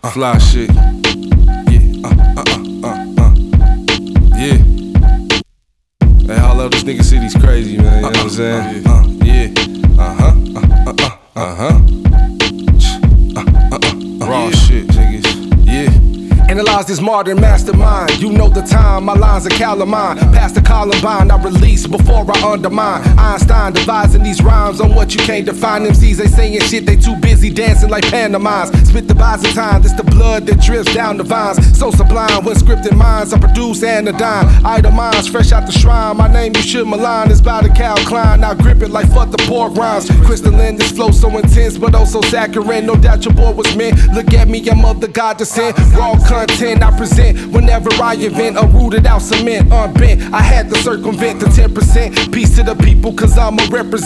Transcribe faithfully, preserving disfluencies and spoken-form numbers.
Fly shit. Yeah, uh, uh, uh, uh, uh. Yeah. Hey, holla up, this nigga city's crazy, man. You know what I'm saying? Uh, yeah. Uh huh. Uh, uh, uh, uh huh. Uh, uh, uh, uh, raw shit, niggas. Yeah. Analyze this modern mastermind. You know the time, my lines are calamine. Past the Columbine, I release before I undermine. Einstein devising these rhymes on what you can't define. M Cs, they saying shit, they too busy dancing like pantomimes. Spit the Byzantine, this the blood that drips down the vines. So sublime, when scripted minds, I produce anodyne. Itemized, fresh out the shrine. My name you should malign is by the Cal Klein. Now grip it like fuck the pork rhymes. Crystalline, this flow so intense, but also saccharine. No doubt your boy was meant. Look at me, I'm of the God descent. Raw content I present whenever I invent a rooted out cement unbent. I had to circumvent the ten percent. Peace to the people, cause I'm a represent.